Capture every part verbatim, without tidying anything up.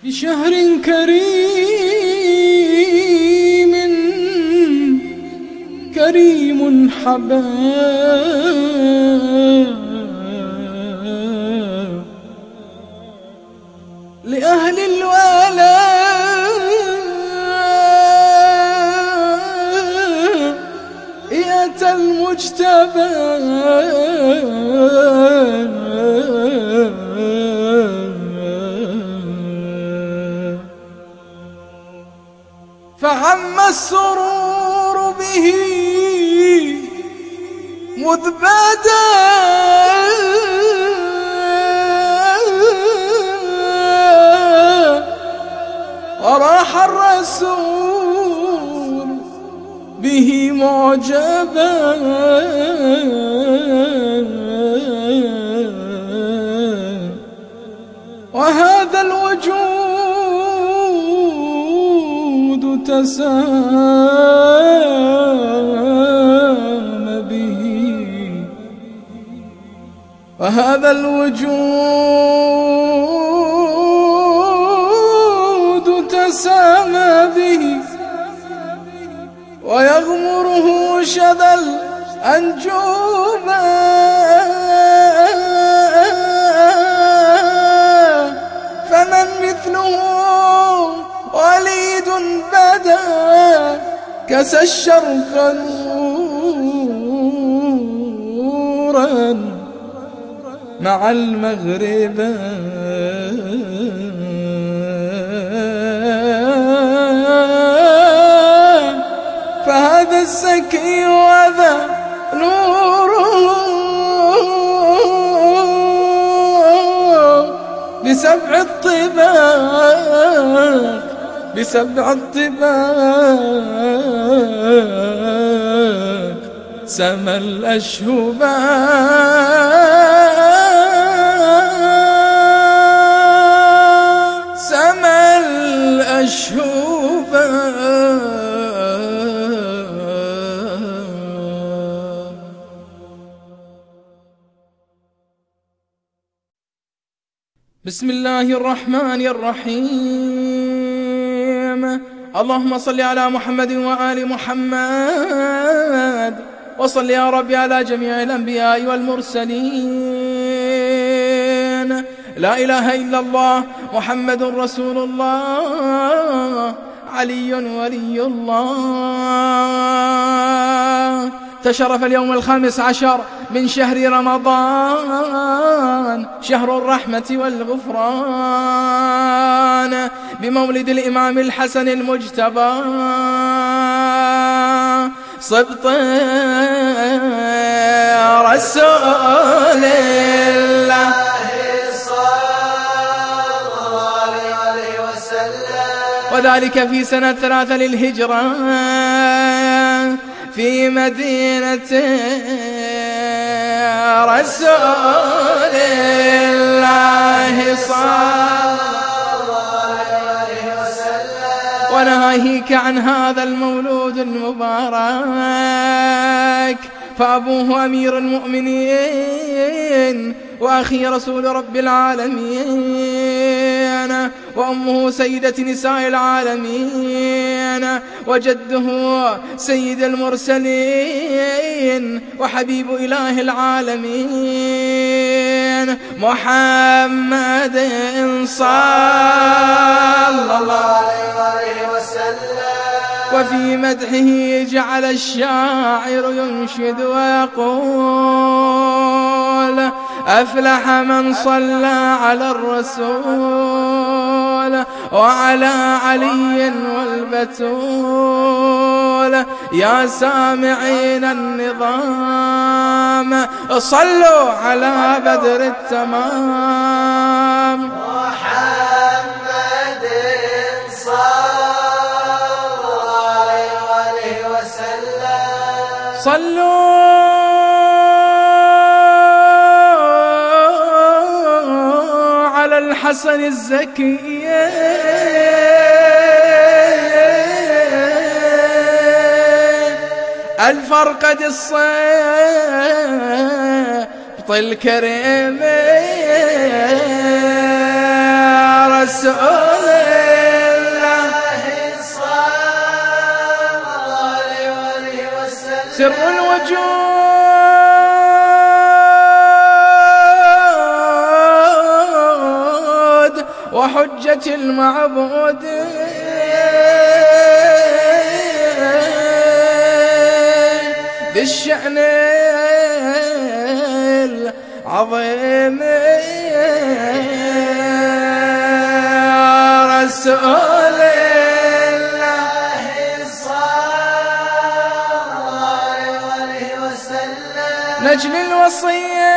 بشهر كريم كريم حبا لأهل الولاء المجتبى فعم السرور به مذ بدا وراح الرسول به معجبا وهذا الوجود تسام به وهذا الوجود تسام به ويغمره شذا الأنجوبا فمن مثله وليد بدا كسى الشرق نورا مع المغرب فهذا الزكي وذا نوره بسبع الطباق بسبع الطباق سما الأشهباء سما الأشهباء. بسم الله الرحمن الرحيم. اللهم صل على محمد وآل محمد وصل يا ربي على جميع الأنبياء والمرسلين. لا إله إلا الله محمد رسول الله علي ولي الله. تشرف اليوم الخامس عشر من شهر رمضان شهر الرحمة والغفران بمولد الإمام الحسن المجتبى صبط رسول الله وذلك في سنة ثلاثة للهجرة في مدينة رسول الله صلى الله عليه وسلم. وناهيك عن هذا المولود المبارك فأبوه أمير المؤمنين وأخي رسول رب العالمين وأمه سيدة نساء العالمين وجده سيد المرسلين وحبيب إله العالمين محمد صلى الله عليه وسلم. وفي مدحه جعل الشاعر ينشد ويقول أفلح من صلى على الرسول وعلى علي والبتول. يا سامعين النظام صلوا على بدر التمام محمد صلى الله عليه وسلم. صلوا على الحسن الزكي الفرقد الصبط الكريم رسول الوجود وحجة المعبود بالشأن العظيم رسول الله صلى الله عليه وسلم نجل الوصية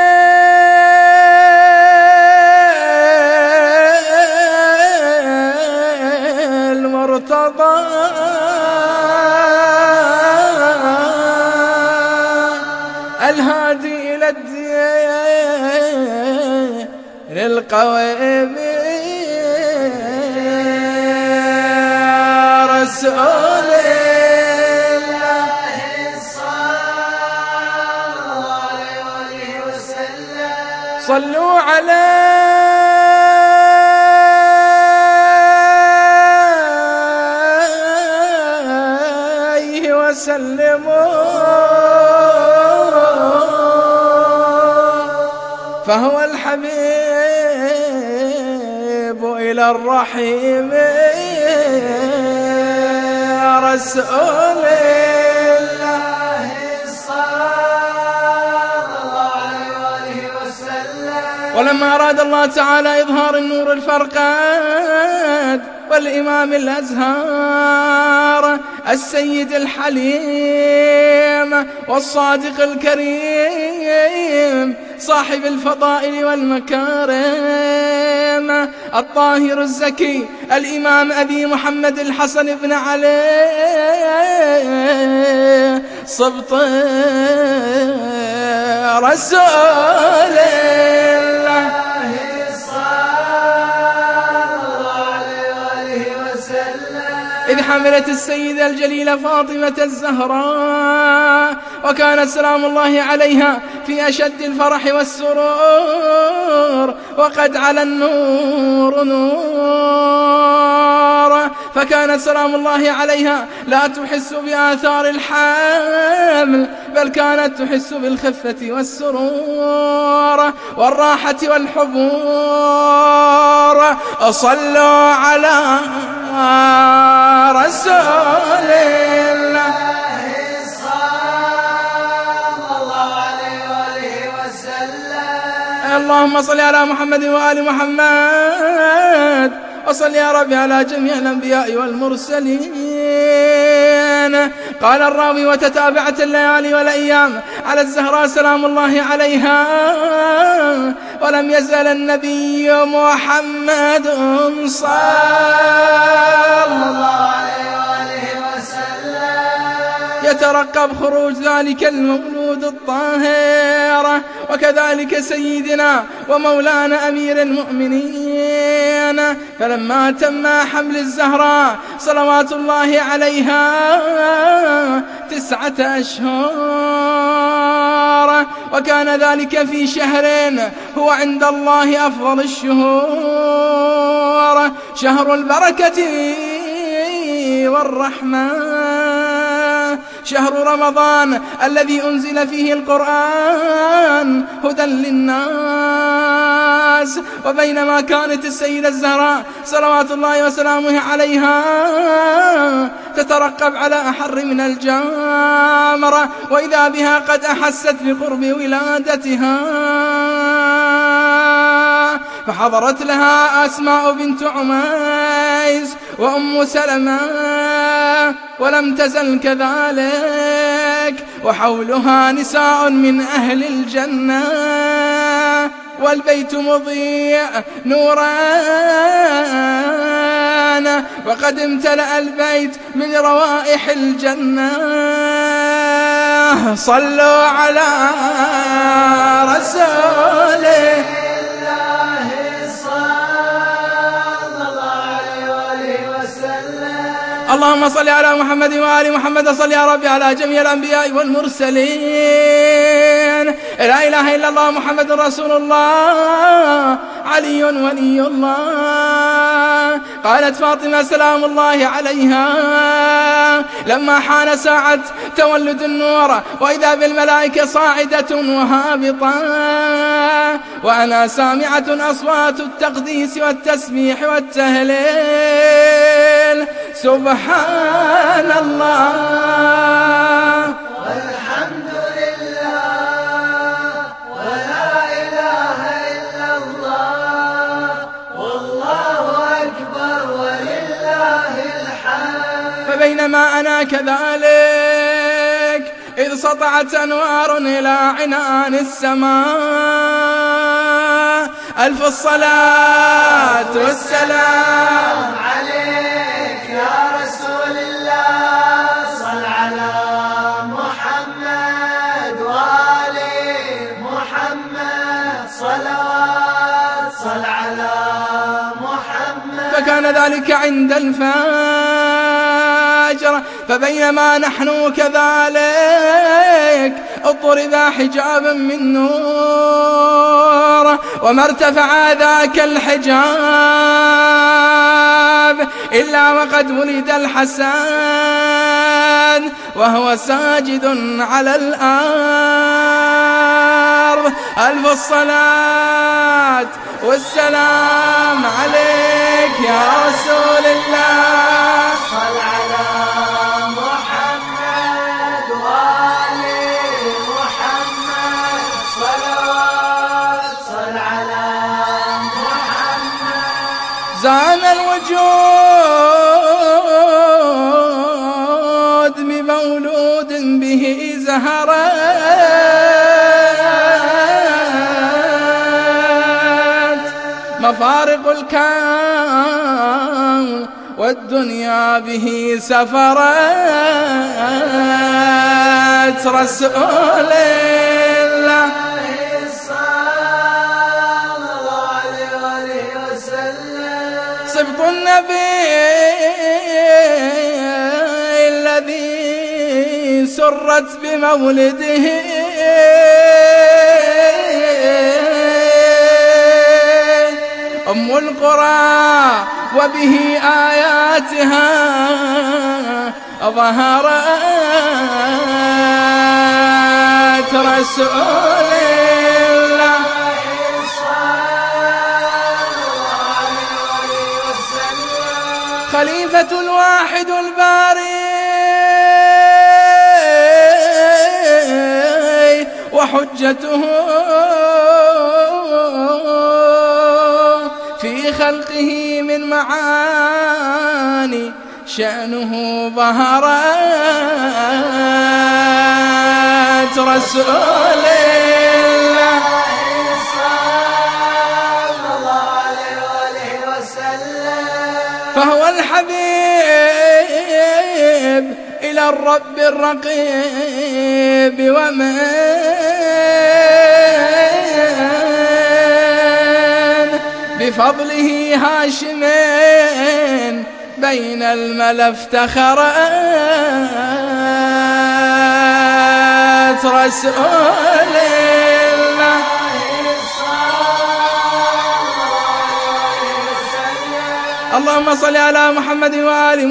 المرتضى الهادي إلى الدين القويم رسول الله صلى الله عليه وسلم صلوا عليه وسلموا فهو الحبيب إلى الرحيم رسول الله صلى الله عليه وسلم ولما أراد الله تعالى إظهار النور الفرقاد والإمام الأزهار السيد الحليم والصادق الكريم صاحب الفضائل والمكارم الطاهر الزكي الإمام أبي محمد الحسن بن علي صبط رسول الله إذ حملت السيدة الجليلة فاطمة الزهراء وكانت سلام الله عليها في أشد الفرح والسرور وقد على النور نور فكانت سلام الله عليها لا تحس بآثار الحمل بل كانت تحس بالخفة والسرور والراحة والحبور صلوا على رسول الله صلى الله عليه وسلم اللهم صل على محمد وآل محمد وصل يا رب على جميع الأنبياء والمرسلين قال الراوي وتتابعت الليالي والأيام على الزهراء سلام الله عليها ولم يزل النبي محمد صلى الله عليه وسلم يترقب خروج ذلك المولود الطاهر وكذلك سيدنا ومولانا أمير المؤمنين فلما تم حمل الزهراء صلوات الله عليها تسعة أشهر وكان ذلك في شهر هو عند الله أفضل الشهور شهر البركة والرحمة شهر رمضان الذي أنزل فيه القرآن هدى للناس وبينما كانت السيدة الزهراء صلوات الله وسلامه عليها تترقب على أحر من الجمرة وإذا بها قد أحست بقرب ولادتها فحضرت لها أسماء بنت عميس وأم سلمة ولم تزل كذلك وحولها نساء من أهل الجنة والبيت مضيء نوران وقد امتلأ البيت من روائح الجنة صلوا على رسوله اللهم صل على محمد وآل محمد صل يا رب على جميع الأنبياء والمرسلين لا إله إلا الله محمد رسول الله علي ولي الله. قالت فاطمة سلام الله عليها لما حان ساعة تولد النور وإذا بالملائكة صاعدة وهابطة وأنا سامعة أصوات التقديس والتسبيح والتهليل سبحان الله والحمد لله ولا إله إلا الله والله أكبر ولله الحمد. فبينما أنا كذلك إذ سطعت أنوار إلى عنان السماء. ألف الصلاة والسلام عليك يا رسول الله. صل على محمد وآل محمد صلوات. صل على محمد. فكان ذلك عند الفجر. فبينما نحن كذلك اضطرب حجابا من نور وما ارتفع ذاك الحجاب إلا وقد ولد الحسن وهو ساجد على الأرض. ألف الصلاة والسلام عليك يا رسول الله. صل على محمد وآل محمد صلوات. صل على محمد. زان الوجود بمولود به زهرات مفارق الكون والدنيا به سفرات. رسول الله صبط النبي الذي سرت بمولده أم القرى وبه آياتها ظهرت. رسول الله خليفة الواحد الباري وحجته في خلقه من معاني شأنه ظهرت. رسول الله فهو الحبيب إلى الرب الرقيب ومن بفضله هاشمين بين الملا افتخرت. رسول الله اللهم صل على محمد وآل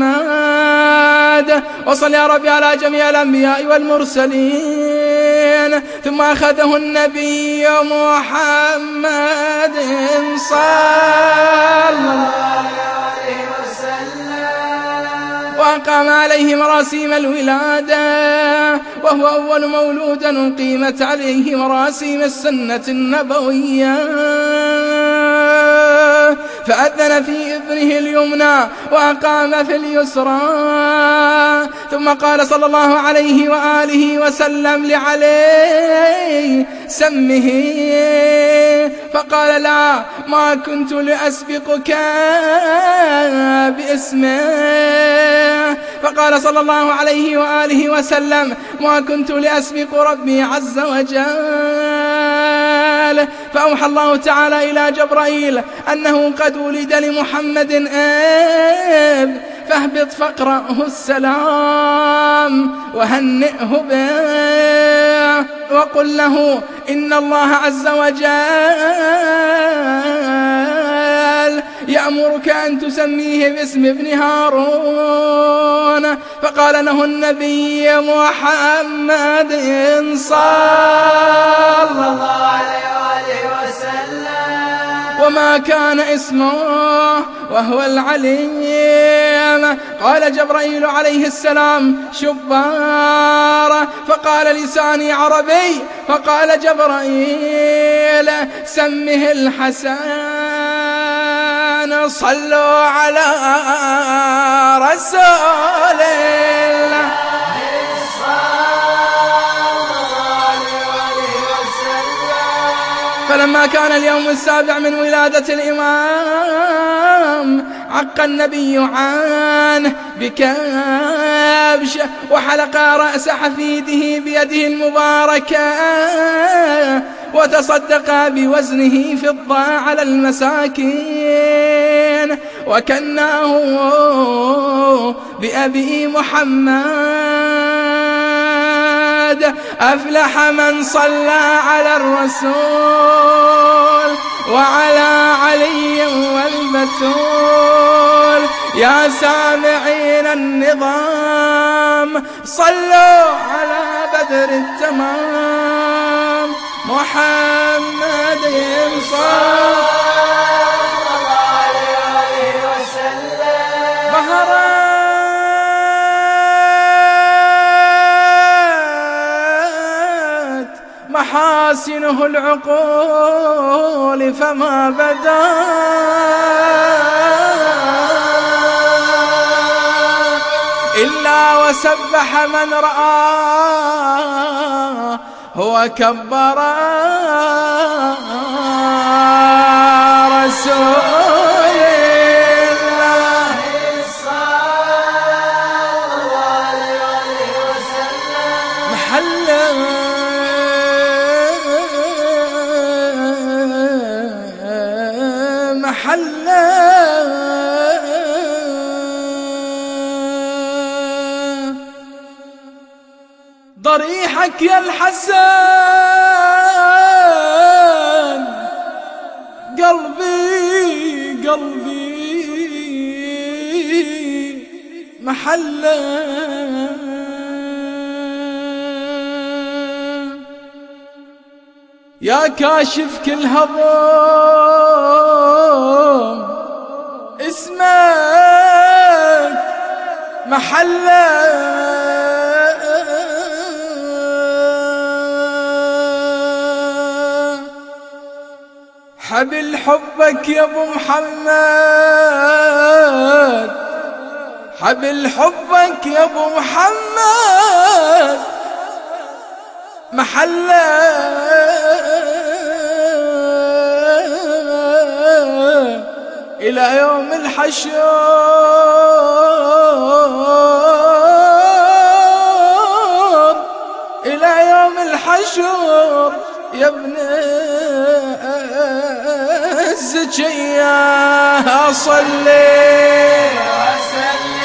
محمد وصل يا ربي على جميع الأنبياء والمرسلين. ثم أخذه النبي محمد صلى الله عليه وسلم وأقام عليه مراسيم الولادة وهو أول مولود أقيمت عليه مراسيم السنة النبوية. فأذن في إذنه اليمنى وأقام في اليسرى. ثم قال صلى الله عليه وآله وسلم لعلي سمه فقال لا ما كنت لأسبقك باسمه. فقال صلى الله عليه وآله وسلم ما كنت لأسبق ربي عز وجل. فأوحى الله تعالى إلى جبرائيل أنه قد ولد لمحمد آب فاهبط فاقرأه السلام وهنئه به. وقل له إن الله عز وجل يأمرك أن تسميه باسم ابن هارون. فقال له النبي محمد صلى الله عليه وسلم وما كان اسمه وهو العليم. قال جبرائيل عليه السلام شبار، فقال لساني عربي، فقال جبرائيل سمه الحسن. صلوا على رسول الله. فلما كان اليوم السابع من ولادة الإمام عق النبي عنه بكبش وحلق رأس حفيده بيده المباركة وتصدق بوزنه فضة على المساكين وكناه بأبي محمد. أفلح من صلى على الرسول وعلى علي والبتول. يا سامعين النظام صلوا على بدر التمام محمد صلى الله عليه وسلم. بهرت محاسنه العقول فما بدا إلا وسبح من رآه وكبر رسول الله صلى الله عليه وسلم. محلا محلا ضريحك يا الحسن قلبي قلبي محلا. يا كاشف كل هضم اسمك محلا. حبل حبك يا ابو محمد، حبل حبك يا ابو محمد محلا. إلى يوم الحشر، إلى يوم الحشر يا ابن الزكية. صلي وسلم